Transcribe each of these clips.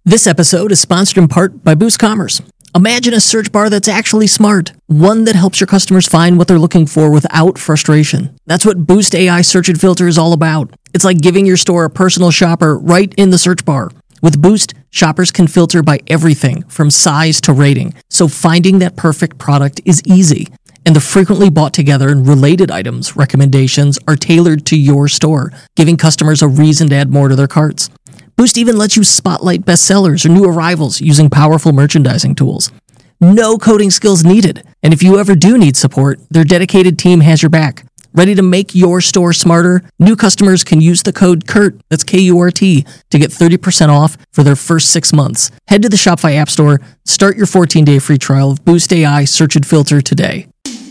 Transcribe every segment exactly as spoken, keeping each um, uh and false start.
This episode is sponsored in part by Boost Commerce. Imagine a search bar that's actually smart, one that helps your customers find what they're looking for without frustration. That's what Boost A I Search and Filter is all about. It's like giving your store a personal shopper right in the search bar. With Boost, shoppers can filter by everything from size to rating, so finding that perfect product is easy. And the frequently bought together and related items recommendations are tailored to your store, giving customers a reason to add more to their carts. Boost even lets you spotlight bestsellers or new arrivals using powerful merchandising tools. No coding skills needed. And if you ever do need support, their dedicated team has your back. Ready to make your store smarter? New customers can use the code KURT, that's K U R T, to get thirty percent off for their first six months. Head to the Shopify App Store, start your fourteen-day free trial of Boost A I Search and Filter today.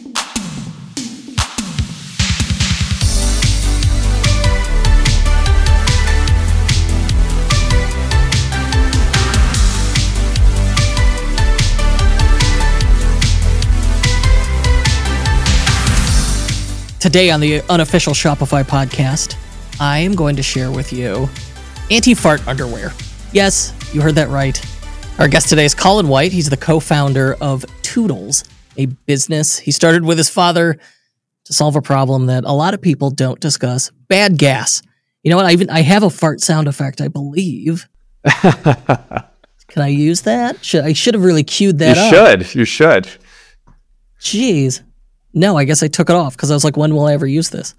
Today on the unofficial Shopify podcast, I am going to share with you anti-fart underwear. Yes, you heard that right. Our guest today is Colin White. He's the co-founder of Toodles, a business he started with his father to solve a problem that a lot of people don't discuss: bad gas. You know what? I even I have a fart sound effect, I believe. Can I use that? Should I should have really queued that you up. You should. You should. Jeez. No, I guess I took it off because I was like, when will I ever use this?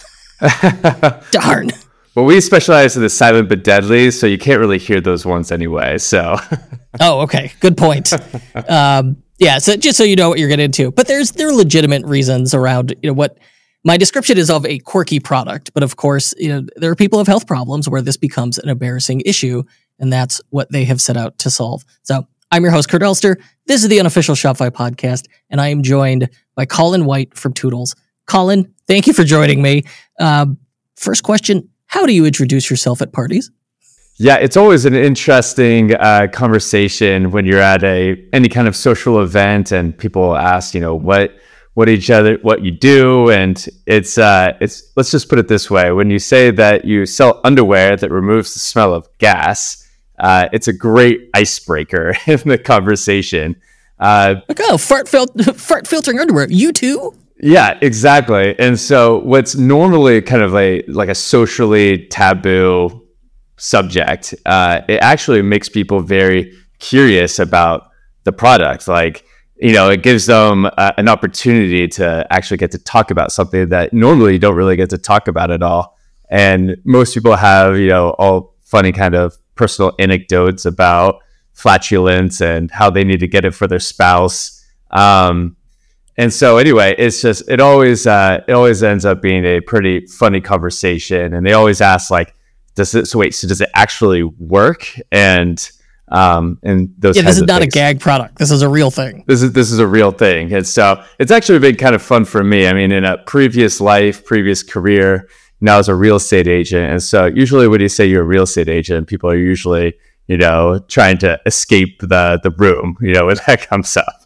Darn. Well, we specialize in the silent but deadly, so you can't really hear those ones anyway. So. Oh, okay. Good point. um, yeah, so just so you know what you're getting into. But there's there are legitimate reasons around, you know, what my description is of a quirky product. But of course, you know, there are people who have health problems where this becomes an embarrassing issue, and that's what they have set out to solve. So I'm your host, Kurt Elster. This is the unofficial Shopify podcast, and I am joined by Colin White from Toodles. Colin, thank you for joining me. Um, first question, how do you introduce yourself at parties? Yeah, it's always an interesting uh, conversation when you're at a any kind of social event and people ask, you know, what what each other, what you do, and it's uh, it's let's just put it this way: when you say that you sell underwear that removes the smell of gas, uh, it's a great icebreaker in the conversation. Uh, like, oh, fart, fil- fart filtering underwear. You too? Yeah, exactly. And so what's normally kind of a like a socially taboo subject, uh, it actually makes people very curious about the product. Like, you know, it gives them uh, an opportunity to actually get to talk about something that normally you don't really get to talk about at all. And most people have, you know, all funny kind of personal anecdotes about flatulence and how they need to get it for their spouse. Um, and so anyway, it's just, it always, uh, it always ends up being a pretty funny conversation. And they always ask, like, does it, so wait, so does it actually work? And, um, and those Yeah, kinds this is of not things. a gag product. This is a real thing. This is, this is a real thing. And so it's actually been kind of fun for me. I mean, in a previous life, previous career, now as a real estate agent. And so usually when you say you're a real estate agent, people are usually, you know, trying to escape the the room, you know, when that comes up.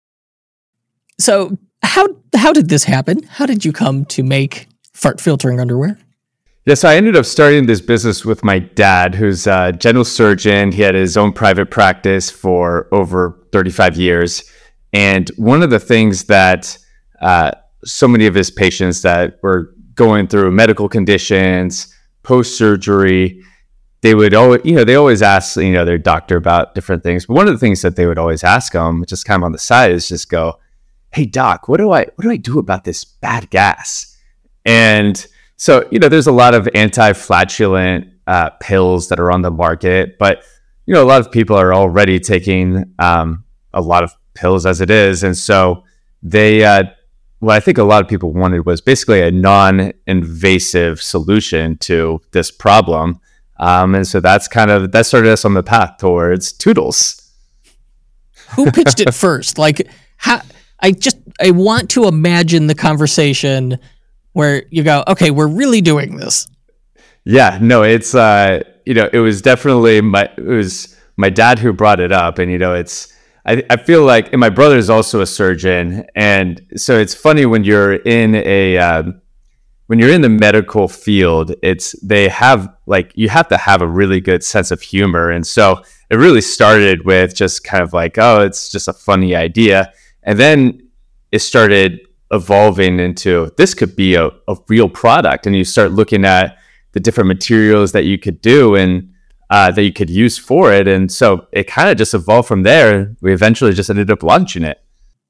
So how how did this happen? How did you come to make fart filtering underwear? Yeah, so I ended up starting this business with my dad, who's a general surgeon. He had his own private practice for over thirty-five years. And one of the things that uh, so many of his patients that were going through medical conditions, post-surgery, they would always, you know, they always ask, you know, their doctor about different things. But one of the things that they would always ask them, just kind of on the side, is just go, "Hey doc, what do I, what do I do about this bad gas?" And so, you know, there's a lot of anti-flatulent uh, pills that are on the market, but, you know, a lot of people are already taking um, a lot of pills as it is. And so they, uh, what I think a lot of people wanted was basically a non-invasive solution to this problem. Um, and so that's kind of, that started us on the path towards Toodles. Who pitched it first? Like, how, I just, I want to imagine the conversation where you go, okay, we're really doing this. Yeah, no, it's, uh, you know, it was definitely my, it was my dad who brought it up. And, you know, it's, I, I feel like, and my brother is also a surgeon. And so it's funny when you're in a, um, when you're in the medical field, it's, they have like, you have to have a really good sense of humor. And so it really started with just kind of like, oh, it's just a funny idea. And then it started evolving into this could be a, a real product. And you start looking at the different materials that you could do and uh, that you could use for it. And so it kind of just evolved from there. We eventually just ended up launching it.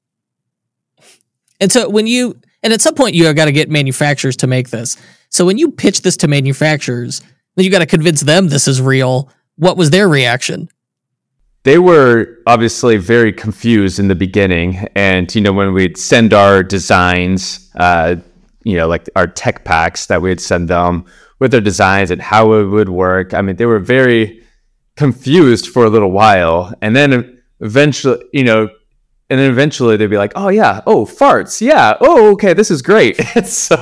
And so when you, and at some point you got to get manufacturers to make this. So when you pitch this to manufacturers, then you got to convince them this is real. What was their reaction? They were obviously very confused in the beginning. And, you know, when we'd send our designs, uh, you know, like our tech packs that we'd send them with their designs and how it would work, I mean, they were very confused for a little while. And then eventually, you know, and then eventually they'd be like, oh, yeah, oh, farts. Yeah. Oh, okay, this is great. so,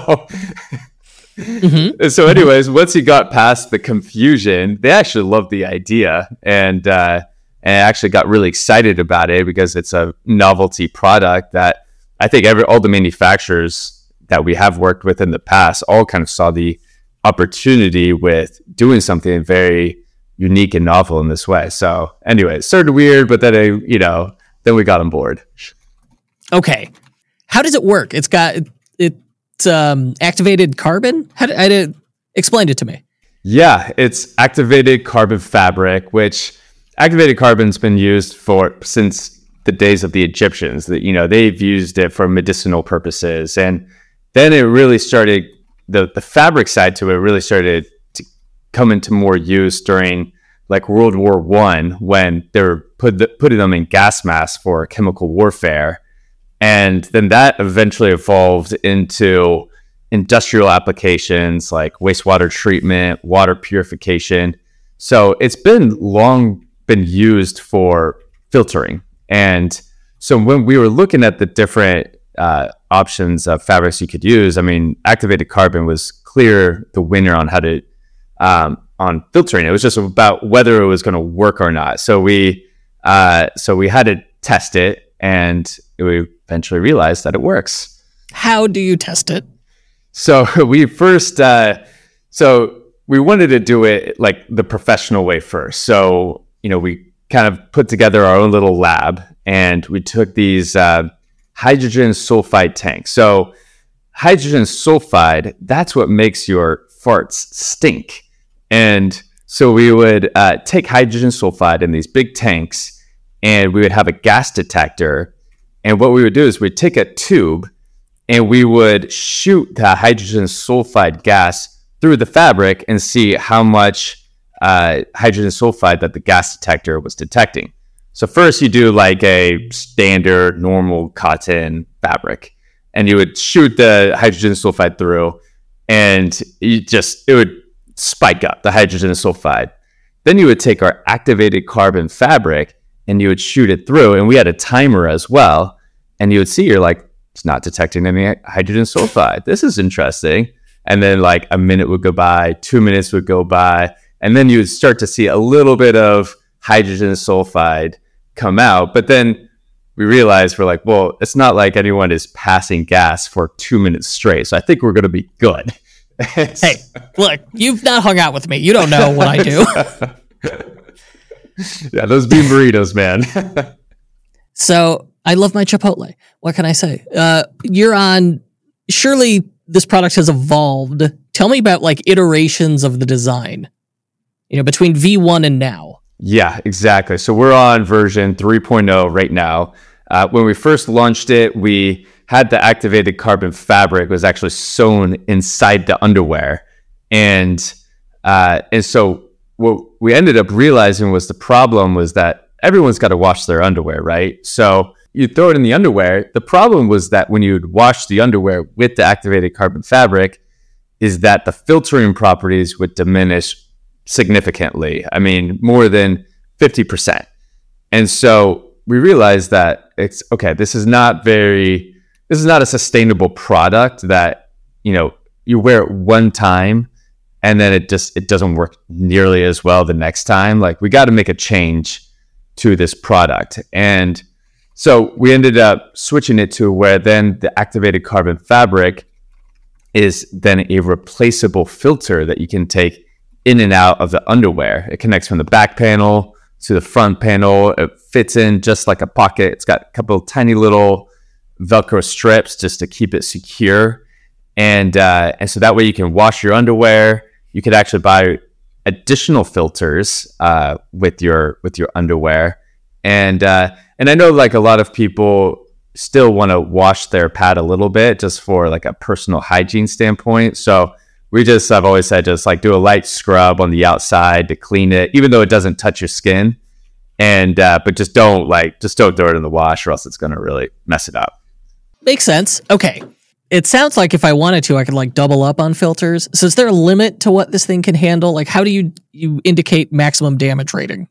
mm-hmm. so anyways, once he got past the confusion, they actually loved the idea. And, uh, and actually got really excited about it because it's a novelty product that I think every all the manufacturers that we have worked with in the past all kind of saw the opportunity with doing something very unique and novel in this way. So anyway, it started weird, but then, I, you know, then we got on board. Okay. How does it work? It's got, it, it's um, activated carbon? How did, I did, explain it to me. Yeah, it's activated carbon fabric, which activated carbon's been used for since the days of the Egyptians. That, you know, they've used it for medicinal purposes. And then it really started, the, the fabric side to it really started to come into more use during like World War One, when they were put the, putting them in gas masks for chemical warfare. And then that eventually evolved into industrial applications like wastewater treatment, water purification. So it's been long been used for filtering. And so when we were looking at the different uh, options of fabrics you could use, I mean, activated carbon was clear the winner on how to um, on filtering. It was just about whether it was going to work or not. So we uh, so we had to test it, and we eventually realized that it works. How do you test it? So we first uh, so we wanted to do it like the professional way first. So you know, we kind of put together our own little lab, and we took these uh, hydrogen sulfide tanks. So hydrogen sulfide, that's what makes your farts stink. And so we would uh, take hydrogen sulfide in these big tanks, and we would have a gas detector. And what we would do is we'd take a tube, and we would shoot the hydrogen sulfide gas through the fabric and see how much Uh, hydrogen sulfide that the gas detector was detecting. So first you do like a standard normal cotton fabric, and you would shoot the hydrogen sulfide through, and you just, it would spike up the hydrogen sulfide. Then you would take our activated carbon fabric and you would shoot it through, and we had a timer as well, and you would see, you're like, it's not detecting any hydrogen sulfide. This is interesting. And then like a minute would go by, two minutes would go by, and then you would start to see a little bit of hydrogen sulfide come out. But then we realized, we're like, well, it's not like anyone is passing gas for two minutes straight. So I think we're going to be good. Hey, look, you've not hung out with me. You don't know what I do. Yeah, those bean burritos, man. So I love my Chipotle. What can I say? Uh, you're on, surely this product has evolved. Tell me about like iterations of the design, you know, between V one and now. Yeah, exactly. So we're on version three point oh right now. Uh, when we first launched it, we had the activated carbon fabric was actually sewn inside the underwear. And uh, and so what we ended up realizing was the problem was that everyone's got to wash their underwear, right? So you throw it in the underwear. The problem was that when you'd wash the underwear with the activated carbon fabric, is that the filtering properties would diminish significantly. I mean, more than fifty percent. And so we realized that it's okay, this is not very, this is not a sustainable product that, you know, you wear it one time and then it just, it doesn't work nearly as well the next time. Like, we got to make a change to this product. And so we ended up switching it to where then the activated carbon fabric is then a replaceable filter that you can take in and out of the underwear. It connects from the back panel to the front panel. It fits in just like a pocket. It's got a couple of tiny little Velcro strips just to keep it secure. And uh, and so that way you can wash your underwear. You could actually buy additional filters uh, with your with your underwear. And uh, and I know like a lot of people still want to wash their pad a little bit just for like a personal hygiene standpoint. So we just, I've always said, just like do a light scrub on the outside to clean it, even though it doesn't touch your skin. And, uh, but just don't like, just don't throw it in the wash or else it's going to really mess it up. Makes sense. Okay. It sounds like if I wanted to, I could like double up on filters. So is there a limit to what this thing can handle? Like how do you, you indicate maximum damage rating?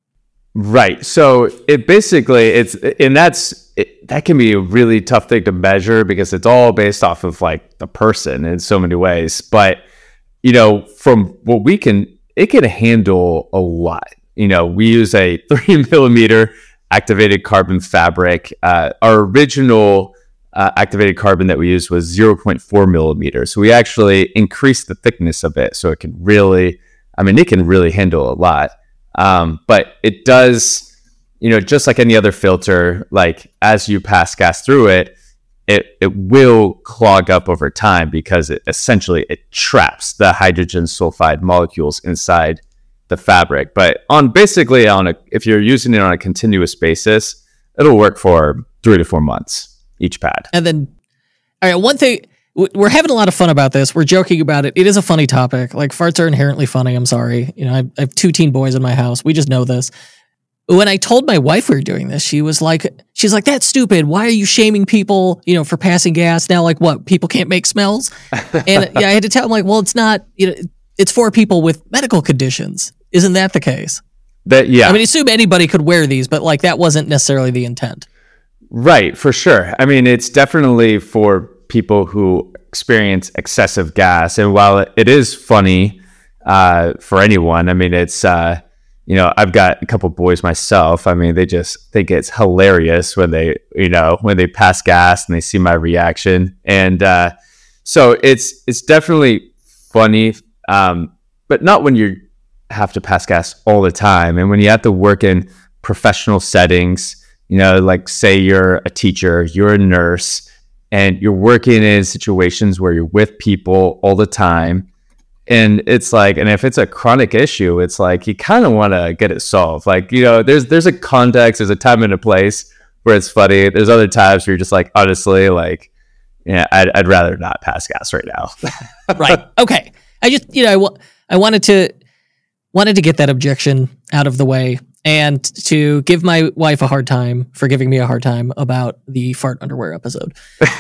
Right. So it basically, it's, and that's, it, that can be a really tough thing to measure because it's all based off of like the person in so many ways. But, you know, from what we can, it can handle a lot. You know, we use a three millimeter activated carbon fabric. Uh, our original uh, activated carbon that we used was zero point four millimeters. So we actually increased the thickness of it. So it can really, I mean, it can really handle a lot. Um, but it does, you know, just like any other filter, like as you pass gas through it, it it will clog up over time because it essentially it traps the hydrogen sulfide molecules inside the fabric. But on basically on a, if you're using it on a continuous basis, it'll work for three to four months each pad. And then, all right, one thing. We're having a lot of fun about this. We're joking about it. It is a funny topic. Like farts are inherently funny. I'm sorry. You know, I, I have two teen boys in my house. We just know this. When I told my wife we were doing this, she was like, she's like, that's stupid. Why are you shaming people, you know, for passing gas? Now, like what? People can't make smells? And yeah, I had to tell him like, well, it's not, you know, it's for people with medical conditions. Isn't that the case? That, yeah. I mean, assume anybody could wear these, but like that wasn't necessarily the intent. Right. For sure. I mean, it's definitely for people who experience excessive gas. And while it is funny uh, for anyone, I mean, it's, uh, you know, I've got a couple boys myself. I mean, they just think it's hilarious when they, you know, when they pass gas and they see my reaction. And uh, so it's, it's definitely funny, um, but not when you have to pass gas all the time. And when you have to work in professional settings, you know, like say you're a teacher, you're a nurse, and you're working in situations where you're with people all the time. And it's like, and if it's a chronic issue, it's like, you kind of want to get it solved. Like, you know, there's, there's a context, there's a time and a place where it's funny. There's other times where you're just like, honestly, like, yeah, I'd, I'd rather not pass gas right now. Right. Okay. I just, you know, I, w- I wanted to, wanted to get that objection out of the way and to give my wife a hard time for giving me a hard time about the fart underwear episode.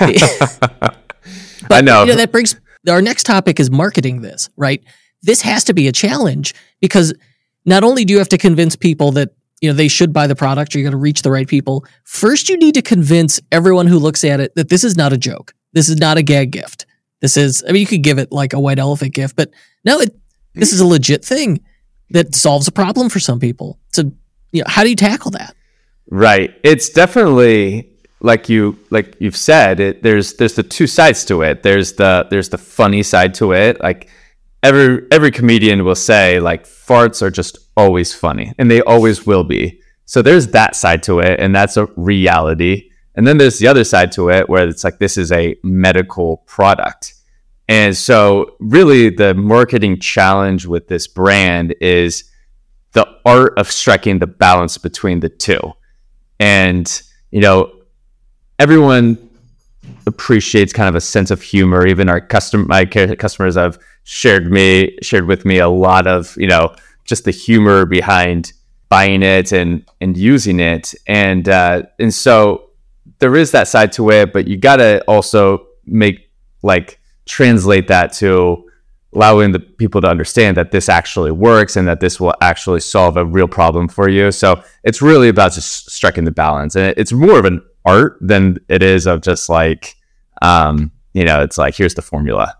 But, I know. You know, that brings, our next topic is marketing this, right? This has to be a challenge because not only do you have to convince people that, you know, they should buy the product or you're going to reach the right people. First, you need to convince everyone who looks at it that this is not a joke. This is not a gag gift. This is, I mean, you could give it like a white elephant gift, but no, it, this is a legit thing that solves a problem for some people. So, you know, how do you tackle that? Right. It's definitely like you, like you've said, it, there's, there's the two sides to it. There's the, there's the funny side to it. Like every, every comedian will say like farts are just always funny and they always will be. So there's that side to it. And that's a reality. And then there's the other side to it where it's like, this is a medical product. And so really the marketing challenge with this brand is the art of striking the balance between the two. And, you know, everyone appreciates kind of a sense of humor. Even our custom, my customers have shared me, shared with me a lot of, you know, just the humor behind buying it and, and using it. And, uh, and so there is that side to it, but you got to also make like, translate that to allowing the people to understand that this actually works and that this will actually solve a real problem for you. So it's really about just striking the balance. And it's more of an art than it is of just like, um, you know, it's like, here's the formula.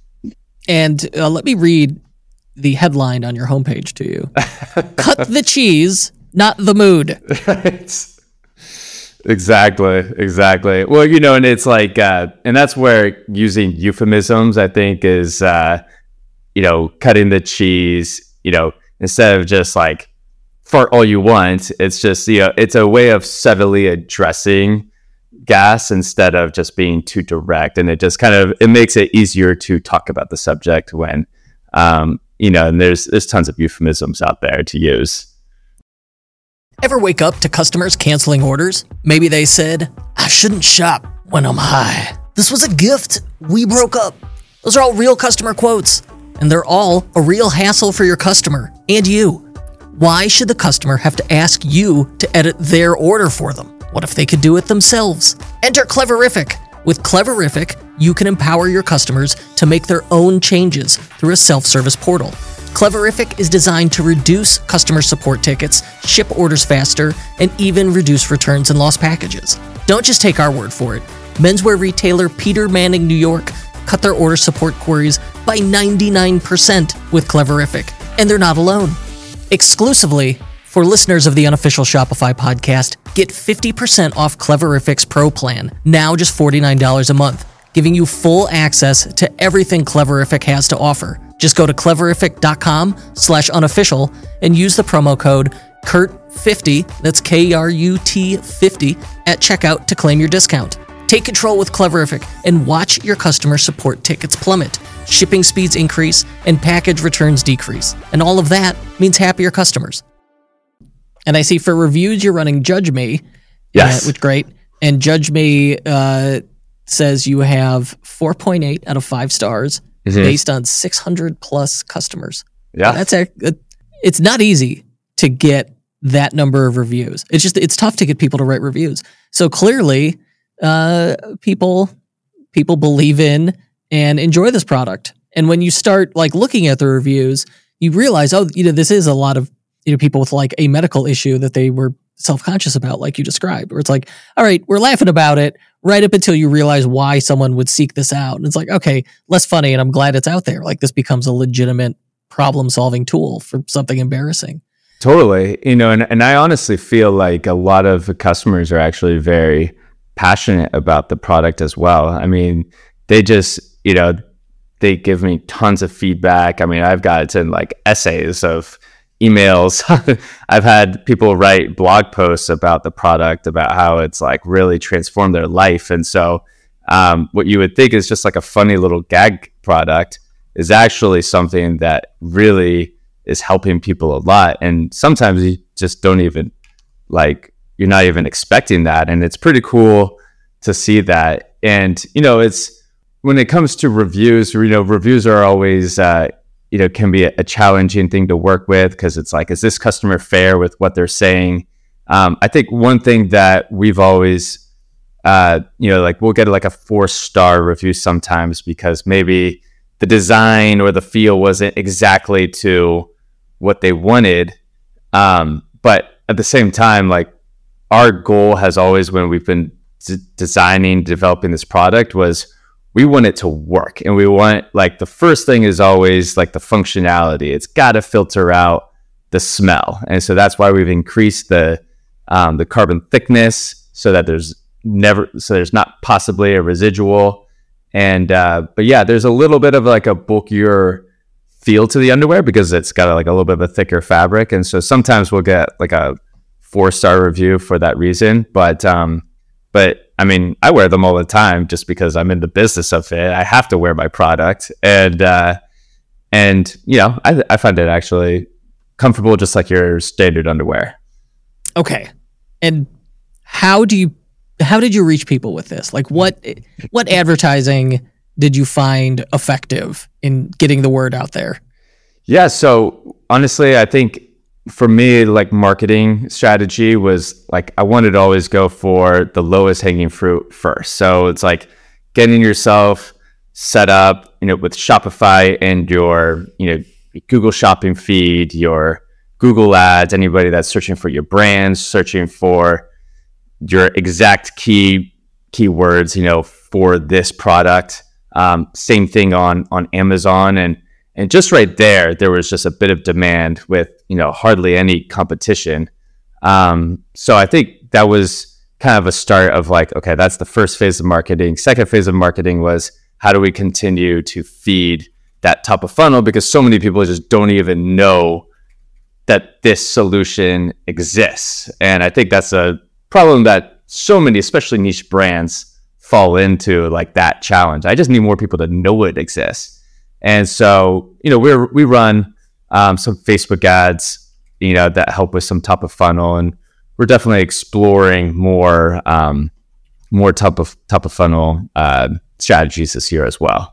And uh, let me read the headline on your homepage to you. Cut the cheese, not the mood. Right. Exactly, exactly. Well, you know, and it's like, uh, and that's where using euphemisms, I think, is, uh, you know, cutting the cheese, you know, instead of just like fart all you want. It's just, you know, it's a way of subtly addressing gas instead of just being too direct. And it just kind of, it makes it easier to talk about the subject when, um, you know, and there's, there's tons of euphemisms out there to use. Ever wake up to customers canceling orders? Maybe they said, I shouldn't shop when I'm high. This was a gift. We broke up. Those are all real customer quotes, and they're all a real hassle for your customer and you. Why should the customer have to ask you to edit their order for them? What if they could do it themselves? Enter Cleverific. With Cleverific, you can empower your customers to make their own changes through a self-service portal. Cleverific is designed to reduce customer support tickets, ship orders faster, and even reduce returns and lost packages. Don't just take our word for it. Menswear retailer Peter Manning New York cut their order support queries by ninety-nine percent with Cleverific, and they're not alone. Exclusively for listeners of the unofficial Shopify podcast, get fifty percent off Cleverific's Pro plan, now just forty-nine dollars a month, giving you full access to everything Cleverific has to offer. Just go to cleverific.com slash unofficial and use the promo code C U R T fifty, that's K R U T fifty, at checkout to claim your discount. Take control with Cleverific and watch your customer support tickets plummet, shipping speeds increase, and package returns decrease. And all of that means happier customers. And I see for reviews, you're running Judge Me. Yes. Uh, which great. And Judge Me uh, says you have four point eight out of five stars mm-hmm. based on six hundred plus customers. Yeah. That's a, it's not easy to get that number of reviews. It's just, it's tough to get people to write reviews. So clearly, uh, people, people believe in and enjoy this product. And when you start like looking at the reviews, you realize, oh, you know, this is a lot of, you know, people with like a medical issue that they were self-conscious about, like you described, where it's like, all right, we're laughing about it right up until you realize why someone would seek this out. And it's like, okay, less funny. And I'm glad it's out there. Like this becomes a legitimate problem solving tool for something embarrassing. Totally. You know, and, and I honestly feel like a lot of the customers are actually very passionate about the product as well. I mean, they just, you know, they give me tons of feedback. I mean, I've gotten like essays of emails. I've had people write blog posts about the product, about how it's like really transformed their life. And so um, what you would think is just like a funny little gag product is actually something that really is helping people a lot. And sometimes you just don't even like, you're not even expecting that. And it's pretty cool to see that. And, you know, it's, when it comes to reviews, you know, reviews are always, uh, you know, can be a, a challenging thing to work with because it's like, is this customer fair with what they're saying? Um, I think one thing that we've always, uh, you know, like we'll get like a four star review sometimes because maybe the design or the feel wasn't exactly to what they wanted. Um, but at the same time, like our goal has always, when we've been d- designing, developing this product, was we want it to work. And we want, like, the first thing is always like the functionality. It's got to filter out the smell. And so that's why we've increased the um, the carbon thickness so that there's never, so there's not possibly a residual. And, uh, but yeah, there's a little bit of like a bulkier feel to the underwear because it's got a, like a little bit of a thicker fabric. And so sometimes we'll get like a four star review for that reason. But, um, but I mean, I wear them all the time just because I'm in the business of it. I have to wear my product. And, uh, and, you know, I, I find it actually comfortable, just like your standard underwear. Okay. And how do you, how did you reach people with this? Like what, what advertising did you find effective in getting the word out there? Yeah. So honestly, I think for me, like marketing strategy was like, I wanted to always go for the lowest hanging fruit first. So it's like getting yourself set up, you know, with Shopify and your, you know, Google shopping feed, your Google ads, anybody that's searching for your brands, searching for your exact key keywords, you know, for this product. Um, same thing on, on Amazon. And, and just right there, there was just a bit of demand with, you know, hardly any competition. Um, so I think that was kind of a start of like, okay, that's the first phase of marketing. Second phase of marketing was, how do we continue to feed that top of funnel? Because so many people just don't even know that this solution exists. And I think that's a problem that so many, especially niche brands, fall into, like that challenge. I just need more people to know it exists. And so, you know, we're, we run um, some Facebook ads, you know, that help with some top of funnel. And we're definitely exploring more, um, more top of top of funnel uh, strategies this year as well.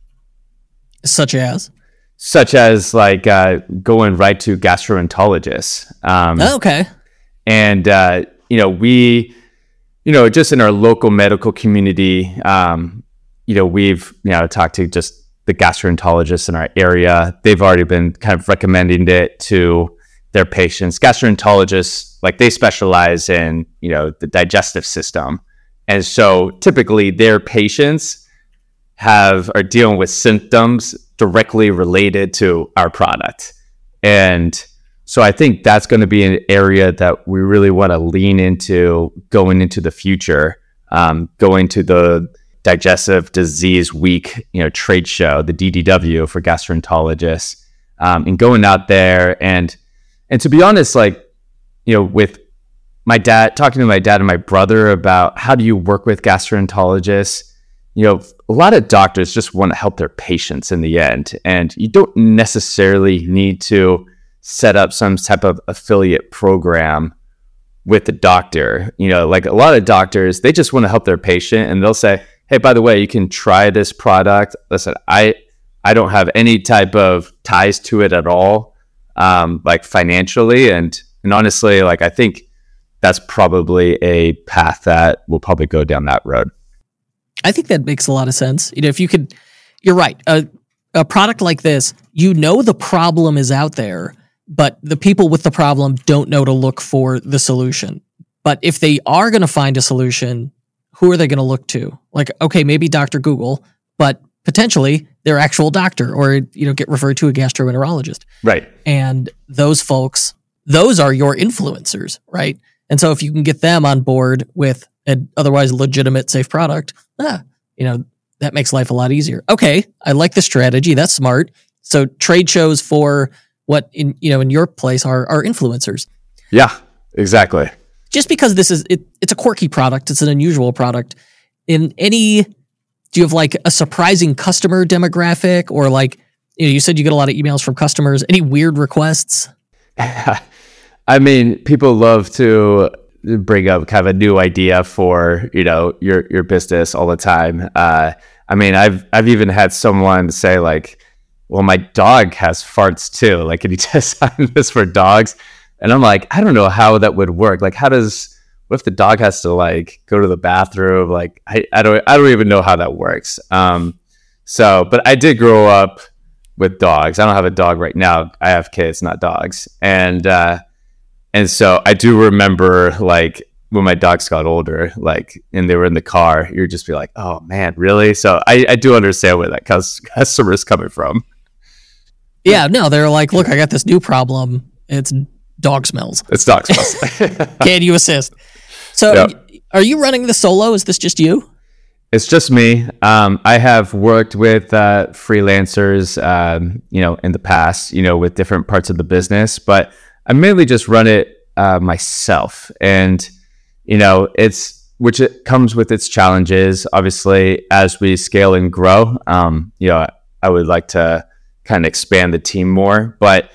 Such as? Such as like uh, going right to gastroenterologists. Um, oh, okay. And, uh, you know, we, you know, just in our local medical community, um, you know, we've, you know, talked to just the gastroenterologists in our area. They've already been kind of recommending it to their patients. Gastroenterologists, like they specialize in, you know, the digestive system. And so typically their patients have are dealing with symptoms directly related to our product. And so I think that's going to be an area that we really want to lean into going into the future, um, going to the Digestive Disease Week, you know, trade show, the D D W for gastroenterologists, um, and going out there. And, and to be honest, like, you know, with my dad, talking to my dad and my brother about how do you work with gastroenterologists, you know, a lot of doctors just want to help their patients in the end. And you don't necessarily need to set up some type of affiliate program with the doctor. You know, like a lot of doctors, they just want to help their patient and they'll say, hey, by the way, you can try this product. Listen, I I don't have any type of ties to it at all, um, like financially. And and honestly, like I think that's probably a path that will probably go down that road. I think that makes a lot of sense. You know, if you could, you're right. A, a product like this, you know, the problem is out there, but the people with the problem don't know to look for the solution. But if they are going to find a solution, who are they going to look to? Like, okay, maybe Doctor Google, but potentially their actual doctor, or, you know, get referred to a gastroenterologist. Right. And those folks, those are your influencers, right? And so if you can get them on board with an otherwise legitimate, safe product, ah, you know, that makes life a lot easier. Okay, I like the strategy. That's smart. So trade shows for what in you know in your place are are influencers. Yeah, exactly. Just because this is it, it's a quirky product, it's an unusual product. In any, do you have like a surprising customer demographic, or like, you know, you said you get a lot of emails from customers. Any weird requests? I mean, people love to bring up kind of a new idea for, you know, your your business all the time. Uh, I mean, I've I've even had someone say like, well, my dog has farts too. Like, can you design this for dogs? And I'm like, I don't know how that would work. Like, how does, what if the dog has to like go to the bathroom? Like, I, I don't, I don't even know how that works. Um, so, but I did grow up with dogs. I don't have a dog right now. I have kids, not dogs. And, uh, and so I do remember like when my dogs got older, like, and they were in the car, you'd just be like, oh man, really? So I, I do understand where that customer is coming from. Yeah, no, they're like, look, I got this new problem. It's dog smells. It's dog smells. Can you assist? So yep. Are you running the solo? Is this just you? It's just me. Um, I have worked with uh, freelancers, um, you know, in the past, you know, with different parts of the business, but I mainly just run it uh, myself. And, you know, it's, which it comes with its challenges. Obviously, as we scale and grow, um, you know, I would like to kind of expand the team more, but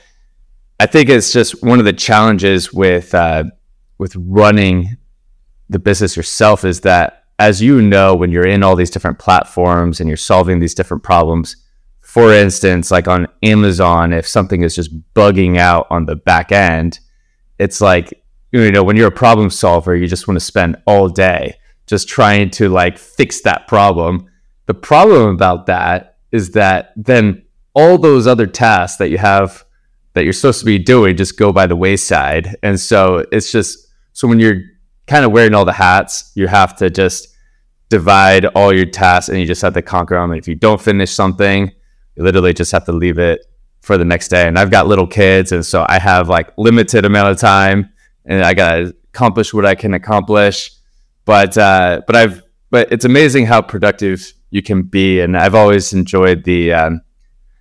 I think it's just one of the challenges with uh, with running the business yourself is that, as you know, when you're in all these different platforms and you're solving these different problems, for instance, like on Amazon, if something is just bugging out on the back end, it's like, you know, when you're a problem solver, you just want to spend all day just trying to like fix that problem. The problem about that is that then all those other tasks that you have that you're supposed to be doing just go by the wayside. And so it's just, so when you're kind of wearing all the hats, you have to just divide all your tasks and you just have to conquer them. And if you don't finish something, you literally just have to leave it for the next day. And I've got little kids, and so I have like limited amount of time and I got to accomplish what I can accomplish. But, uh, but I've, but it's amazing how productive you can be. And I've always enjoyed the, um,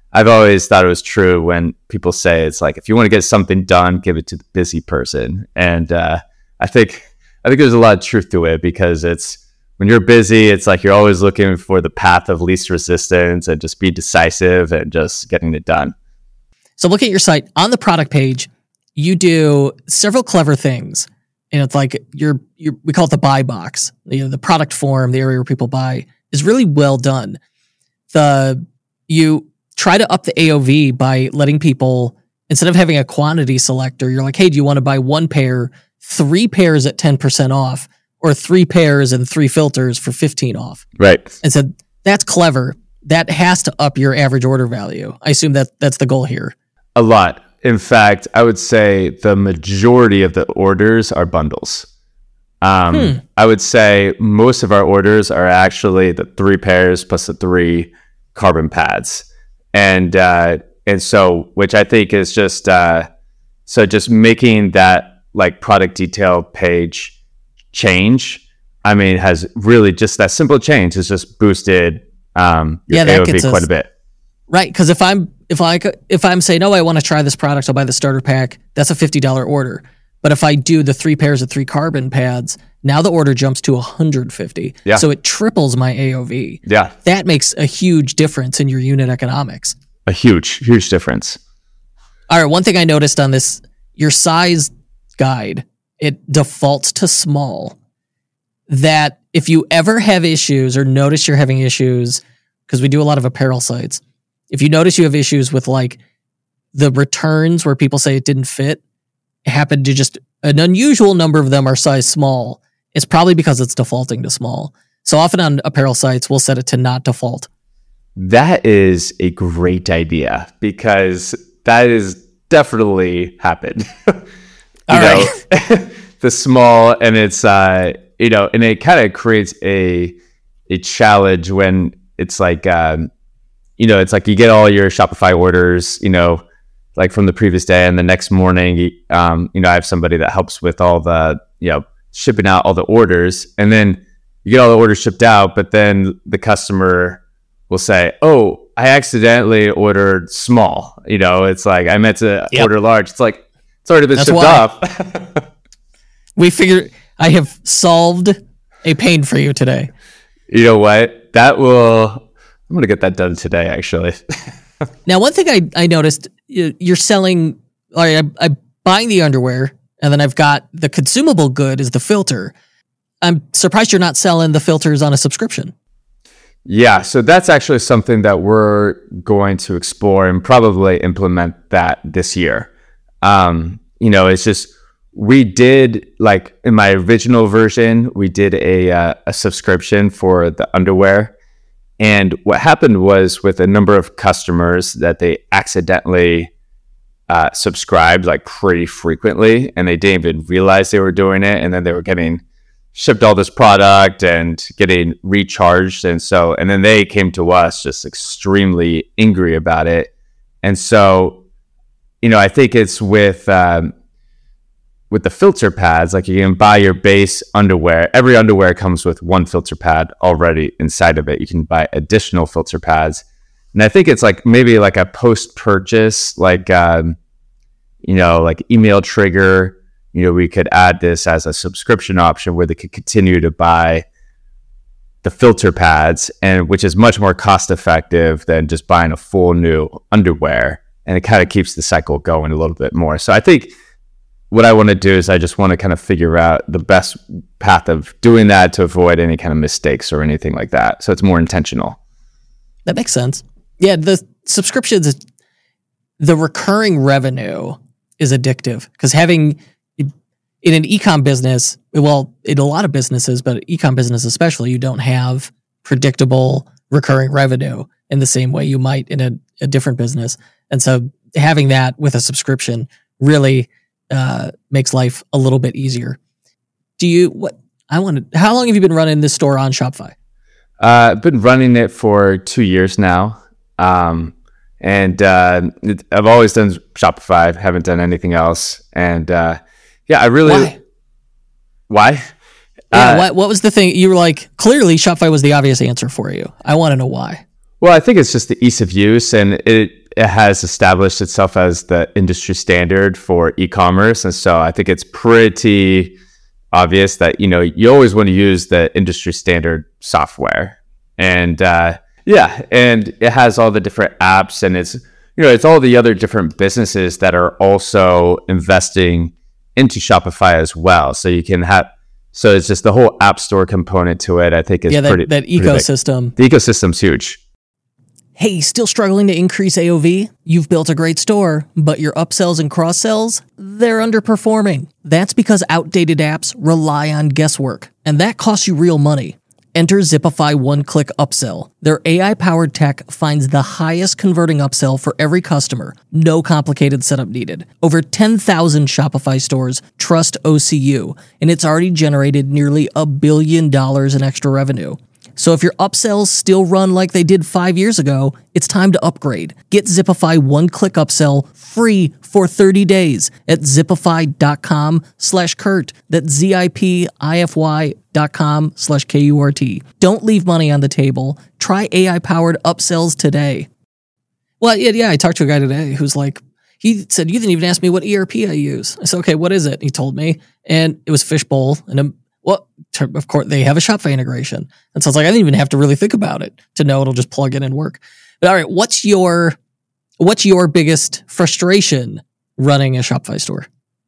I've always thought it was true when people say it's like, if you want to get something done, give it to the busy person. And uh, I think I think there's a lot of truth to it, because it's when you're busy, it's like you're always looking for the path of least resistance and just be decisive and just getting it done. So look at your site. On the product page, you do several clever things. And it's like your, your we call it the buy box. You know, the product form, the area where people buy, is really well done. The you try to up the A O V by letting people, instead of having a quantity selector, you're like, hey, do you want to buy one pair, three pairs at ten percent off, or three pairs and three filters for fifteen off? Right. And so that's clever. That has to up your average order value. I assume that that's the goal here. A lot. In fact, I would say the majority of the orders are bundles. Um, hmm. I would say most of our orders are actually the three pairs plus the three carbon pads. And uh, and so, which I think is just, uh, so just making that like product detail page change, I mean, has really just that simple change has just boosted um, your yeah, A O V quite a bit. Right, because if I'm if I if I'm saying, no, I want to try this product, I'll buy the starter pack. That's a fifty dollars order. But if I do the three pairs of three carbon pads, now the order jumps to one hundred fifty. Yeah. So it triples my A O V. Yeah. That makes a huge difference in your unit economics. A huge, huge difference. All right, one thing I noticed on this, your size guide, it defaults to small. That if you ever have issues or notice you're having issues, because we do a lot of apparel sites, if you notice you have issues with like the returns where people say it didn't fit, it happened to just an unusual number of them are size small, it's probably because it's defaulting to small. So often on apparel sites, we'll set it to not default. That is a great idea, because that is definitely happened. you All know, right. The small, and it's, uh, you know, and it kind of creates a, a challenge when it's like, um, you know, it's like you get all your Shopify orders, you know, like from the previous day, and the next morning, um, you know, I have somebody that helps with all the, you know, shipping out all the orders, and then you get all the orders shipped out, but then the customer will say, oh, I accidentally ordered small. You know, it's like, I meant to yep. order large. It's like, it's already been That's shipped why. off. We figured I have solved a pain for you today. You know what? That will, I'm going to get that done today, actually. Now, one thing I, I noticed, you're selling, like, I'm, I'm buying the underwear, and then I've got the consumable good is the filter. I'm surprised you're not selling the filters on a subscription. Yeah, so that's actually something that we're going to explore and probably implement that this year. Um, you know, it's just, we did, like in my original version, we did a uh, a subscription for the underwear. And what happened was with a number of customers that they accidentally uh, subscribed like pretty frequently, and they didn't even realize they were doing it. And then they were getting shipped all this product and getting recharged. And so, and then they came to us just extremely angry about it. And so, you know, I think it's with, um, with the filter pads, like you can buy your base underwear. Every underwear comes with one filter pad already inside of it. You can buy additional filter pads. And I think it's like maybe like a post-purchase, like, um, you know, like email trigger. You know, we could add this as a subscription option where they could continue to buy the filter pads, and which is much more cost effective than just buying a full new underwear. And it kind of keeps the cycle going a little bit more. So I think what I want to do is I just want to kind of figure out the best path of doing that to avoid any kind of mistakes or anything like that. So it's more intentional. That makes sense. Yeah, the subscriptions, the recurring revenue is addictive, because having in an e-com business, well, in a lot of businesses, but e-com business especially, you don't have predictable recurring revenue in the same way you might in a, a different business. And so having that with a subscription really uh, makes life a little bit easier. Do you, what, I want to, how long have you been running this store on Shopify? Uh, I've been running it for two years now. Um, and uh, it, I've always done Shopify, haven't done anything else. And uh, yeah, I really, why? Why? Yeah, uh, what, what was the thing? You were like, clearly Shopify was the obvious answer for you. I want to know why. Well, I think it's just the ease of use, and it, it has established itself as the industry standard for e-commerce. And so I think it's pretty obvious that, you know, you always want to use the industry standard software. And uh, yeah, and it has all the different apps, and it's, you know, it's all the other different businesses that are also investing into Shopify as well. So you can have, so it's just the whole app store component to it, I think is yeah, that, pretty, that pretty ecosystem. big. The ecosystem's huge. Hey, still struggling to increase A O V? You've built a great store, but your upsells and cross-sells, they're underperforming. That's because outdated apps rely on guesswork, and that costs you real money. Enter Zipify One-Click Upsell. Their A I-powered tech finds the highest converting upsell for every customer. No complicated setup needed. Over ten thousand Shopify stores trust O C U, and it's already generated nearly a billion dollars in extra revenue. So if your upsells still run like they did five years ago, it's time to upgrade. Get Zipify One-Click Upsell free for thirty days at zipify.com slash Kurt. That's Z-I-P-I-F-Y dot com slash K-U-R-T. Don't leave money on the table. Try A I-powered upsells today. Well, yeah, yeah, I talked to a guy today who's like, he said, you didn't even ask me what E R P I use. I said, okay, what is it? He told me, and it was Fishbowl, and a Well, of course, they have a Shopify integration. And so it's like, I didn't even have to really think about it to know it'll just plug in and work. But all right, what's your what's your biggest frustration running a Shopify store?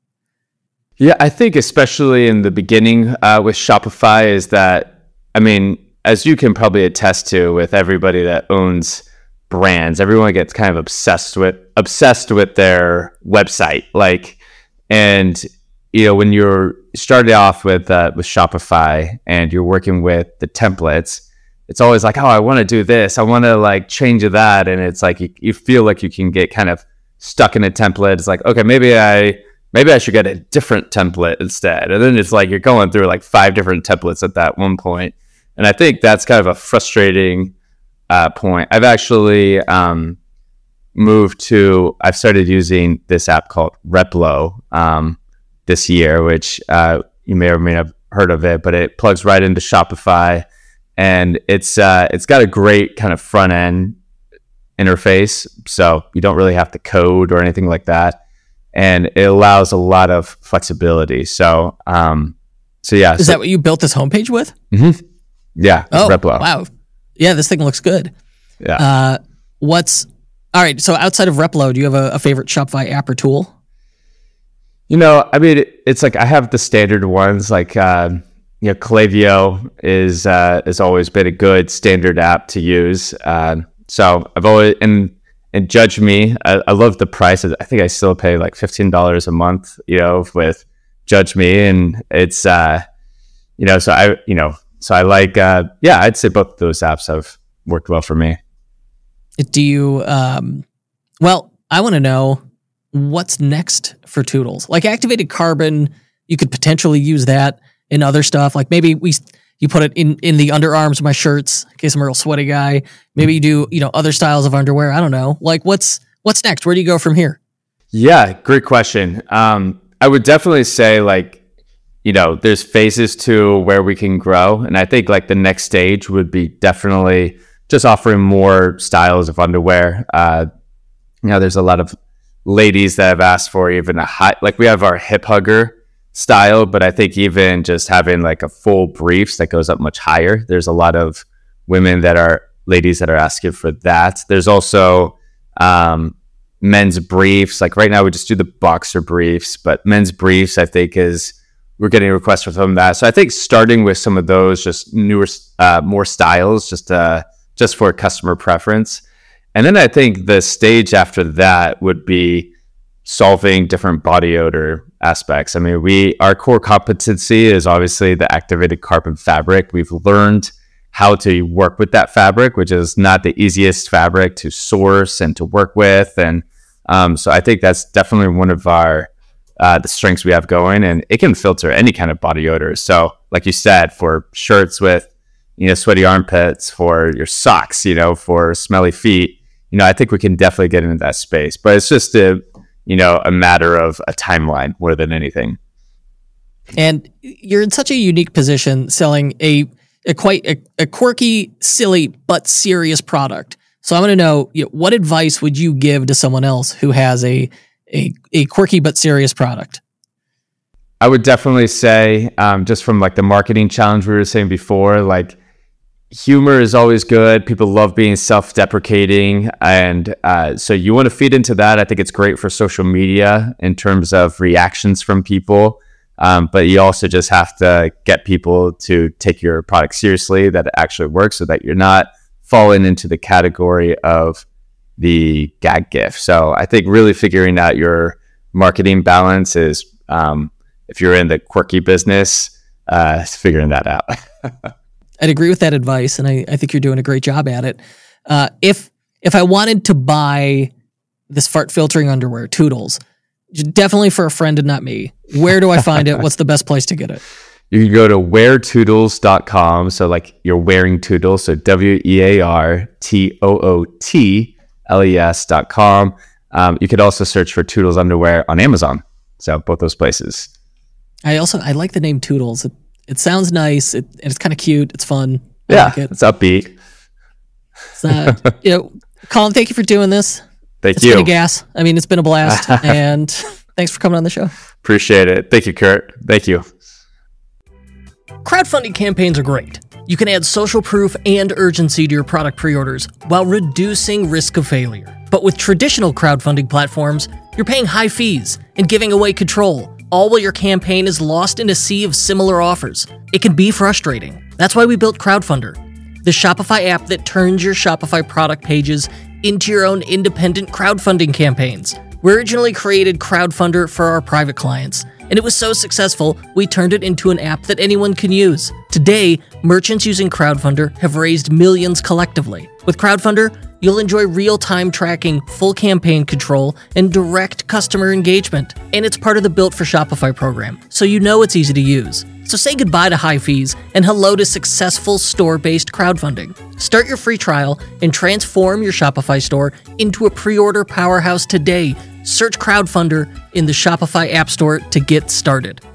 Yeah, I think especially in the beginning uh, with Shopify is that, I mean, as you can probably attest to with everybody that owns brands, everyone gets kind of obsessed with obsessed with their website. Like, and you know, when you're started off with uh, with Shopify and you're working with the templates, it's always like, oh, I want to do this, I want to like change that, and it's like you, you feel like you can get kind of stuck in a template. It's like, okay, maybe I maybe I should get a different template instead, and then it's like you're going through like five different templates at that one point, and I think that's kind of a frustrating uh, point. I've actually um, moved to I've started using this app called Replo. Um, this year, which uh, you may or may not have heard of it, but it plugs right into Shopify, and it's uh, it's got a great kind of front end interface, so you don't really have to code or anything like that, and it allows a lot of flexibility. So, um, so yeah. Is so, that what you built this homepage with? Mm-hmm. Yeah. Oh, Replo. Wow. Yeah, this thing looks good. Yeah. Uh, what's all right? So outside of Replo, do you have a, a favorite Shopify app or tool? You know, I mean, it, it's like I have the standard ones, like uh, you know, Klaviyo is uh, has always been a good standard app to use. Uh, so I've always and and Judge Me, I, I love the price. I think I still pay like fifteen dollars a month, you know, with Judge Me, and it's uh, you know, so I you know, so I like uh, yeah, I'd say both of those apps have worked well for me. Do you? Um, well, I want to know, what's next for Toodles? Like Activated Carbon, you could potentially use that in other stuff. Like maybe we you put it in, in the underarms of my shirts in case I'm a real sweaty guy. Maybe you do, you know, other styles of underwear. I don't know. Like what's what's next? Where do you go from here? Yeah, great question. Um, I would definitely say like, you know, there's phases to where we can grow. And I think like the next stage would be definitely just offering more styles of underwear. Uh, you know, there's a lot of ladies that have asked for even a high, like we have our hip hugger style, but I think even just having like a full briefs that goes up much higher, there's a lot of women that are ladies that are asking for that. There's also um, men's briefs. Like right now we just do the boxer briefs, but men's briefs I think is, we're getting requests from that. So I think starting with some of those, just newer, uh, more styles, just uh, just for customer preference. And then I think the stage after that would be solving different body odor aspects. I mean, we our core competency is obviously the activated carbon fabric. We've learned how to work with that fabric, which is not the easiest fabric to source and to work with. And um, so I think that's definitely one of our uh, the strengths we have going, and it can filter any kind of body odor. So like you said, for shirts with, you know, sweaty armpits, for your socks, you know, for smelly feet, you know, I think we can definitely get into that space, but it's just a, you know, a matter of a timeline more than anything. And you're in such a unique position selling a, a quite a, a quirky, silly, but serious product. So I want to know, you know, what advice would you give to someone else who has a, a, a quirky but serious product? I would definitely say, um, just from like the marketing challenge we were saying before, like humor is always good. People love being self-deprecating. And uh, so you want to feed into that. I think it's great for social media in terms of reactions from people. Um, but you also just have to get people to take your product seriously, that it actually works, so that you're not falling into the category of the gag gift. So I think really figuring out your marketing balance is, um, if you're in the quirky business, uh, figuring that out. I'd agree with that advice, and I, I think you're doing a great job at it. Uh, if if I wanted to buy this fart filtering underwear, Toodles, definitely for a friend and not me, where do I find it? What's the best place to get it? You can go to wear toodles dot com. So like you're wearing Toodles, so W E A R T O O T L E S dot com. Um, you could also search for Toodles underwear on Amazon. So both those places. I also, I like the name Toodles. It, it sounds nice. It, it's kind of cute. It's fun. I yeah, like it. It's upbeat. It's, uh, you know, Colin, thank you for doing this. Thank it's you. It's been a gas. I mean, it's been a blast. And thanks for coming on the show. Appreciate it. Thank you, Kurt. Thank you. Crowdfunding campaigns are great. You can add social proof and urgency to your product pre-orders while reducing risk of failure. But with traditional crowdfunding platforms, you're paying high fees and giving away control, all while your campaign is lost in a sea of similar offers. It can be frustrating. That's why we built Crowdfunder, the Shopify app that turns your Shopify product pages into your own independent crowdfunding campaigns. We originally created Crowdfunder for our private clients, and it was so successful, we turned it into an app that anyone can use. Today, merchants using Crowdfunder have raised millions collectively. With Crowdfunder, you'll enjoy real-time tracking, full campaign control, and direct customer engagement. And it's part of the Built for Shopify program, so you know it's easy to use. So say goodbye to high fees and hello to successful store-based crowdfunding. Start your free trial and transform your Shopify store into a pre-order powerhouse today. Search Crowdfunder in the Shopify App Store to get started.